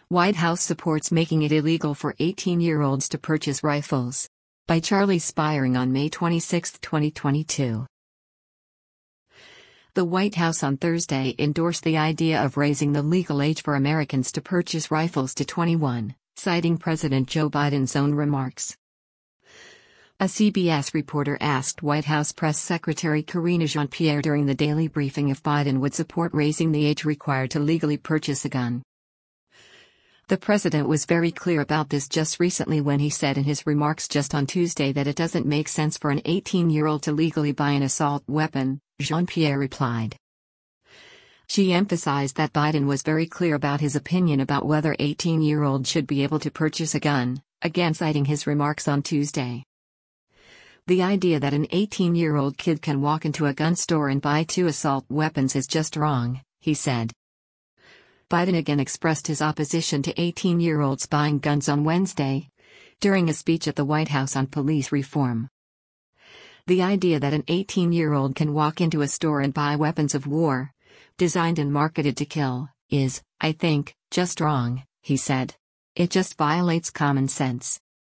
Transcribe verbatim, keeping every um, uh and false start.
White House supports making it illegal for eighteen-year-olds to purchase rifles. By Charlie Spiering on May twenty-sixth, twenty twenty-two. The White House on Thursday endorsed the idea of raising the legal age for Americans to purchase rifles to twenty-one, citing President Joe Biden's own remarks. A C B S reporter asked White House Press Secretary Karine Jean-Pierre during the daily briefing if Biden would support raising the age required to legally purchase a gun. The president was very clear about this just recently when he said in his remarks just on Tuesday that it doesn't make sense for an eighteen-year-old to legally buy an assault weapon, Jean-Pierre replied. She emphasized that Biden was very clear about his opinion about whether eighteen-year-olds should be able to purchase a gun, again citing his remarks on Tuesday. The idea that an eighteen-year-old kid can walk into a gun store and buy two assault weapons is just wrong, he said. Biden again expressed his opposition to eighteen-year-olds buying guns on Wednesday, during a speech at the White House on police reform. The idea that an eighteen-year-old can walk into a store and buy weapons of war, designed and marketed to kill, is, I think, just wrong, he said. It just violates common sense.